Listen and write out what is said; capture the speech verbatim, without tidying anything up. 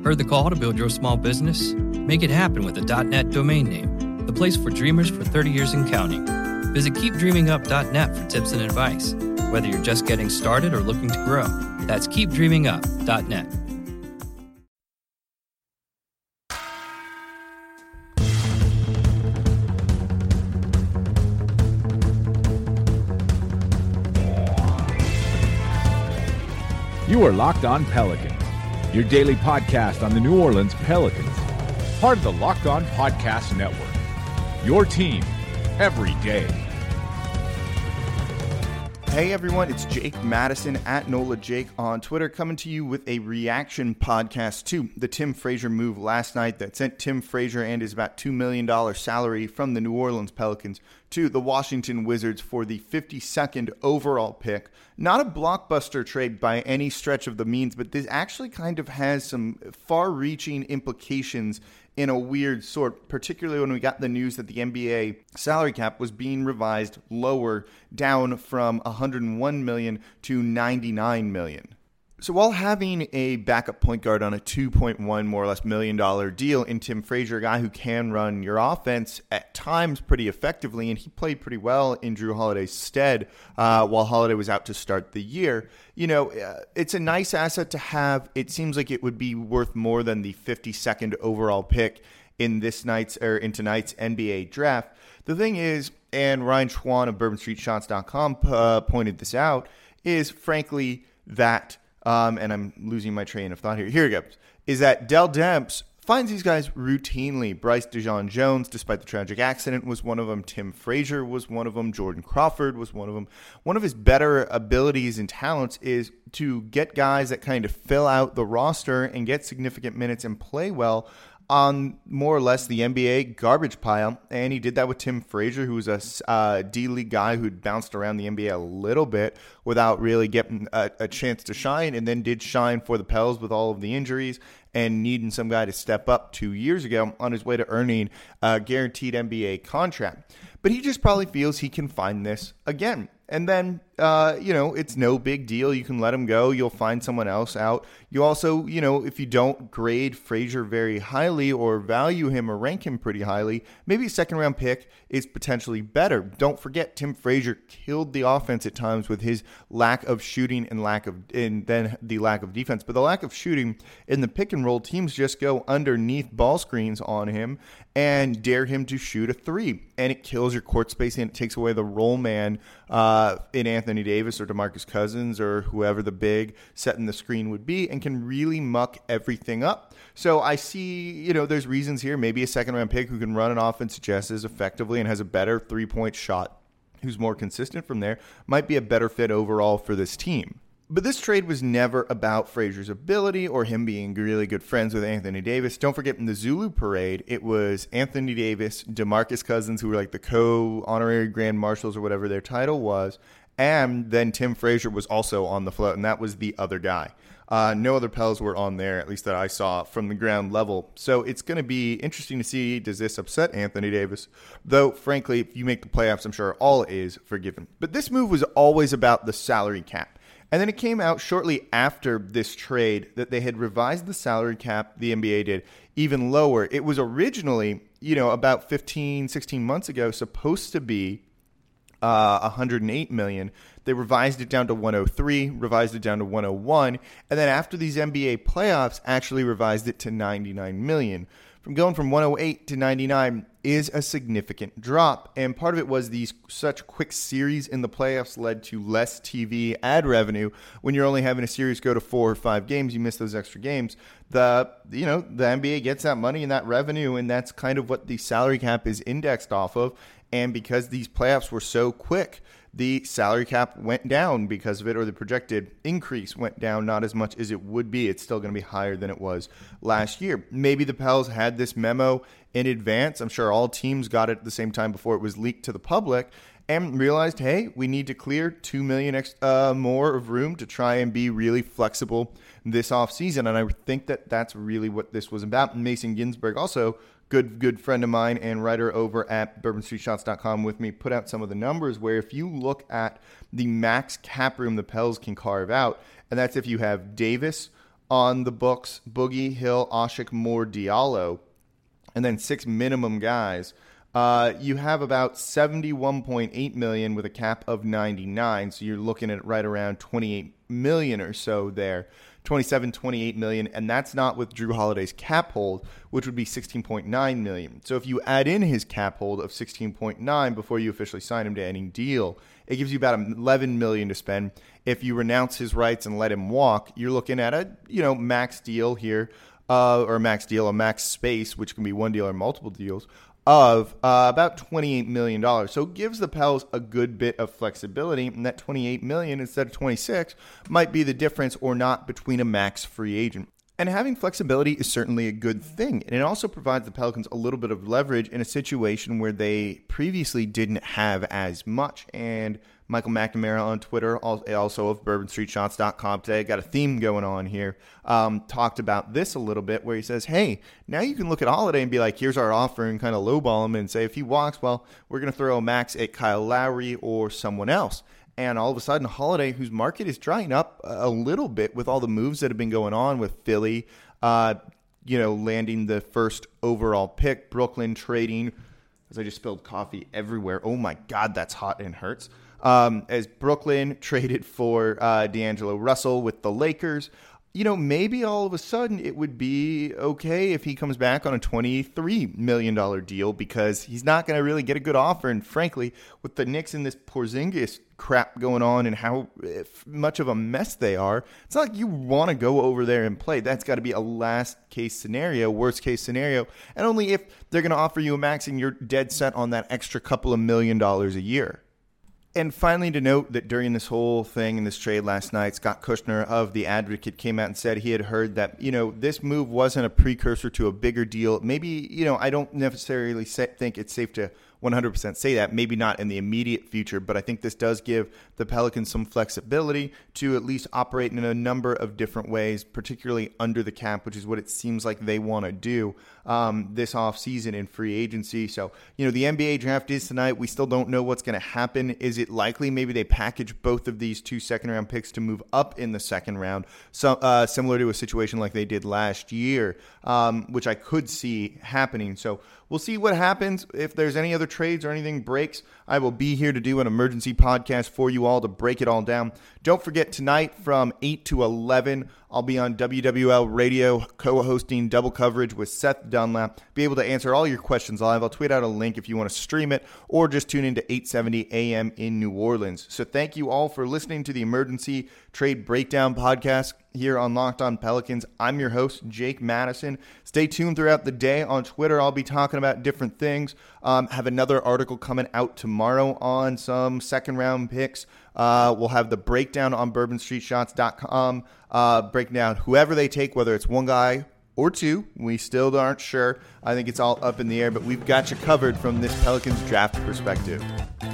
Heard the call to build your small business? Make it happen with a .net domain name, the place for dreamers for thirty years and counting. Visit keep dreaming up dot net for tips and advice, whether you're just getting started or looking to grow. That's keep dreaming up dot net. You are Locked On Pelicans, your daily podcast on the New Orleans Pelicans, part of the Locked On Podcast Network, your team every day. Hey everyone, it's Jake Madison at NOLA Jake on Twitter, coming to you with a reaction podcast to the Tim Frazier move last night that sent Tim Frazier and his about two million dollars salary from the New Orleans Pelicans to the Washington Wizards for the fifty-second overall pick. Not a blockbuster trade by any stretch of the means, but this actually kind of has some far-reaching implications in a weird sort, particularly when we got the news that the N B A salary cap was being revised lower, down from one hundred one million dollars to ninety-nine million dollars. So while having a backup point guard on a two point one more or less million dollar deal in Tim Frazier, a guy who can run your offense at times pretty effectively, and he played pretty well in Jrue Holiday's stead uh, while Holiday was out to start the year, you know, uh, it's a nice asset to have. It seems like it would be worth more than the fifty-second overall pick in this night's or in tonight's N B A draft. The thing is, and Ryan Schwan of Bourbon Street Shots dot com uh, pointed this out, is frankly that Um, and I'm losing my train of thought here. Here it goes. Is that Dell Demps finds these guys routinely. Bryce Dejean-Jones, despite the tragic accident, was one of them. Tim Frazier was one of them. Jordan Crawford was one of them. One of his better abilities and talents is to get guys that kind of fill out the roster and get significant minutes and play well on more or less the N B A garbage pile, and he did that with Tim Frazier, who was a uh, D-League guy who'd bounced around the N B A a little bit without really getting a, a chance to shine, and then did shine for the Pels with all of the injuries and needing some guy to step up two years ago on his way to earning a guaranteed N B A contract. But he just probably feels he can find this again. And then, uh, you know, it's no big deal. You can let him go. You'll find someone else out. You also, you know, if you don't grade Frazier very highly or value him or rank him pretty highly, maybe a second round pick is potentially better. Don't forget, Tim Frazier killed the offense at times with his lack of shooting and lack of, and then the lack of defense. But the lack of shooting in the pick and roll, teams just go underneath ball screens on him and dare him to shoot a three. And it kills your court space and it takes away the roll man uh, in Anthony Davis or DeMarcus Cousins or whoever the big setting the screen would be, and can really muck everything up. So I see, you know, there's reasons here. Maybe a second round pick who can run an offense just as effectively and has a better three point shot, who's more consistent from there, might be a better fit overall for this team. But this trade was never about Frazier's ability or him being really good friends with Anthony Davis. Don't forget, in the Zulu parade, it was Anthony Davis, DeMarcus Cousins, who were like the co-honorary grand marshals or whatever their title was, and then Tim Frazier was also on the float, and that was the other guy. Uh, no other Pels were on there, at least that I saw from the ground level. So it's going to be interesting to see, does this upset Anthony Davis? Though, frankly, if you make the playoffs, I'm sure all is forgiven. But this move was always about the salary cap. And then it came out shortly after this trade that they had revised the salary cap, the N B A did, even lower. It was originally, you know, about fifteen, sixteen months ago, supposed to be uh, one hundred eight million dollars. They revised it down to one hundred three, revised it down to one hundred one, and then after these N B A playoffs, actually revised it to ninety-nine million dollars. From going from one hundred eight to ninety-nine is a significant drop, and part of it was these such quick series in the playoffs led to less T V ad revenue. When you're only having a series go to four or five games, you miss those extra games. The you know the N B A gets that money and that revenue, and that's kind of what the salary cap is indexed off of. And because these playoffs were so quick, the salary cap went down because of it, or the projected increase went down not as much as it would be. It's still going to be higher than it was last year. Maybe the Pels had this memo in advance. I'm sure all teams got it at the same time before it was leaked to the public and realized, hey, we need to clear two million dollars uh, more of room to try and be really flexible this offseason. And I think that that's really what this was about. And Mason Ginsberg, also good good friend of mine and writer over at Bourbon Street Shots dot com with me, put out some of the numbers where if you look at the max cap room the Pels can carve out, and that's if you have Davis on the books, Boogie, Hill, Ashik, Moore, Diallo, and then six minimum guys, uh, you have about seventy-one point eight million with a cap of ninety-nine. So you're looking at right around twenty-eight million or so there, twenty-seven, twenty-eight million. And that's not with Drew Holiday's cap hold, which would be sixteen point nine million. So if you add in his cap hold of sixteen point nine before you officially sign him to any deal, it gives you about eleven million to spend. If you renounce his rights and let him walk, you're looking at a, you know, max deal here, uh, or a max deal, a max space, which can be one deal or multiple deals, of uh, about twenty-eight million dollars. So it gives the Pels a good bit of flexibility, and that twenty-eight million dollars instead of twenty-six might be the difference or not between a max free agent. And having flexibility is certainly a good thing. And it also provides the Pelicans a little bit of leverage in a situation where they previously didn't have as much. And Michael McNamara on Twitter, also of bourbon street shots dot com today, got a theme going on here, um, talked about this a little bit where he says, hey, now you can look at Holiday and be like, here's our offer, and kind of lowball him and say, if he walks, well, we're going to throw a max at Kyle Lowry or someone else. And all of a sudden, Holiday, whose market is drying up a little bit with all the moves that have been going on with Philly, uh, you know, landing the first overall pick, Brooklyn trading, as I just spilled coffee everywhere. Oh my God, that's hot and hurts. Um, as Brooklyn traded for uh, D'Angelo Russell with the Lakers, you know, maybe all of a sudden it would be okay if he comes back on a twenty-three million dollars deal, because he's not going to really get a good offer. And frankly, with the Knicks and this Porzingis crap going on and how much of a mess they are, it's not like you want to go over there and play. That's got to be a last case scenario, worst case scenario, and only if they're going to offer you a max and you're dead set on that extra couple of million dollars a year. And finally, to note that during this whole thing in this trade last night, Scott Kushner of The Advocate came out and said he had heard that, you know, this move wasn't a precursor to a bigger deal. Maybe, you know, I don't necessarily think it's safe to one hundred percent say that, maybe not in the immediate future, but I think this does give the Pelicans some flexibility to at least operate in a number of different ways, particularly under the cap, which is what it seems like they want to do um, this offseason in free agency. So, you know, the N B A draft is tonight. We still don't know what's going to happen. Is it likely maybe they package both of these two second round picks to move up in the second round, so, uh, similar to a situation like they did last year, um, which I could see happening. So we'll see what happens. If there's any other trades or anything breaks, I will be here to do an emergency podcast for you all to break it all down. Don't forget, tonight from eight to eleven, I'll be on W W L Radio co-hosting double coverage with Seth Dunlap. Be able to answer all your questions live. I'll tweet out a link if you want to stream it, or just tune in to eight seventy A M in New Orleans. So thank you all for listening to the Emergency Trade Breakdown podcast here on Locked On Pelicans. I'm your host, Jake Madison. Stay tuned throughout the day on Twitter. I'll be talking about different things. Um, have another article coming out tomorrow on some second round picks. Uh, we'll have the breakdown on bourbon street shots dot com, uh, breaking down whoever they take, whether it's one guy or two. We still aren't sure. I think it's all up in the air, but we've got you covered from this Pelicans draft perspective.